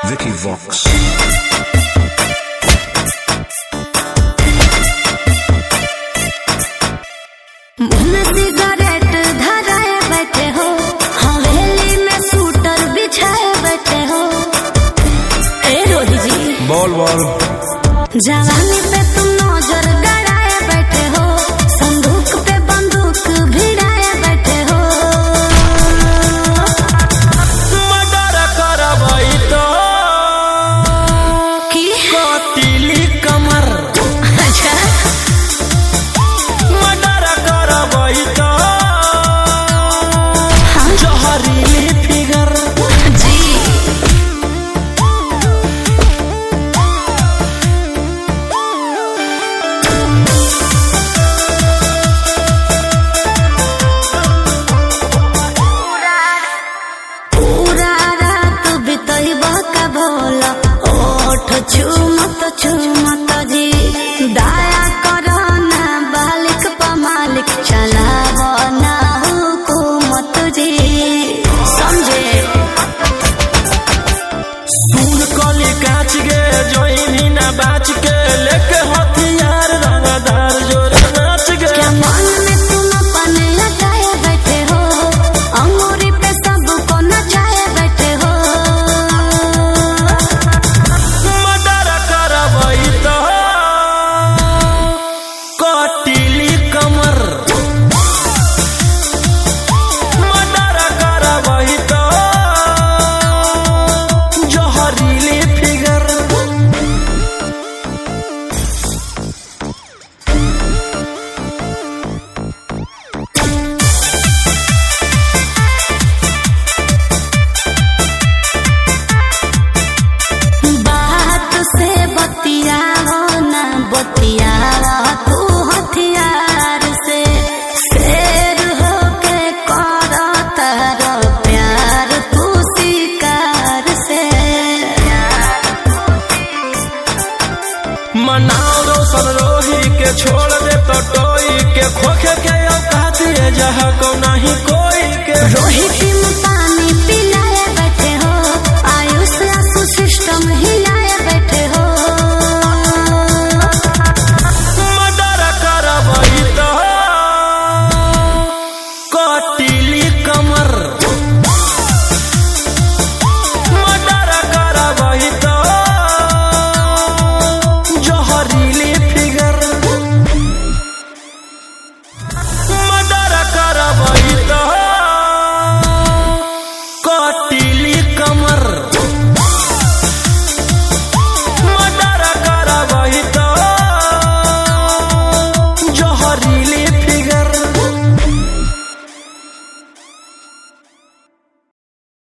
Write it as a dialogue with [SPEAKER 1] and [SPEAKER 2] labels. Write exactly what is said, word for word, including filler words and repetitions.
[SPEAKER 1] Vicky Vox.
[SPEAKER 2] Cigarette धराए बैठे हो, हवेली में सूटर बिछाए बैठे हो। ए रोही जी
[SPEAKER 1] बोल बोल।
[SPEAKER 2] जवानी पे तुम नजर गड़ाए बैठे हो, संदूक पे बंदूक भिड़ाए बैठे हो।
[SPEAKER 3] मर्डर करबई तो
[SPEAKER 2] की
[SPEAKER 3] कतिली कमर।
[SPEAKER 2] अच्छा
[SPEAKER 3] मर्डर करबई तो जहरीली फिगर।
[SPEAKER 2] जी पूरा रात बितैब का भोला, ओठ चुमत चुमत जी। दया करो ना बालिक प मालिक, चलाव ना हुकूमत जी। समझे
[SPEAKER 3] सुन कली काच गे जोइनी ना बाच के, लेके हथियार रंगदार जोर नाच गे।
[SPEAKER 2] क्या मन में तुम अपने लटाए बैठे हो, अंगूरी पे सबको नचाए बैठे हो।
[SPEAKER 3] मर्डर करबई तो कटिली कमर। मर्डर करबई तो जहरीली फिगर।
[SPEAKER 2] बात से बतियाओ ना बतियाओ तू हथियार से। शेर होके करो तारो प्यार तू शिकार से।
[SPEAKER 3] मनाओ रोशन रोही के छोड़ दे तो टोई के, खोखे के औकात है जहाँ को नहीं कोई के।
[SPEAKER 2] रोहित मुता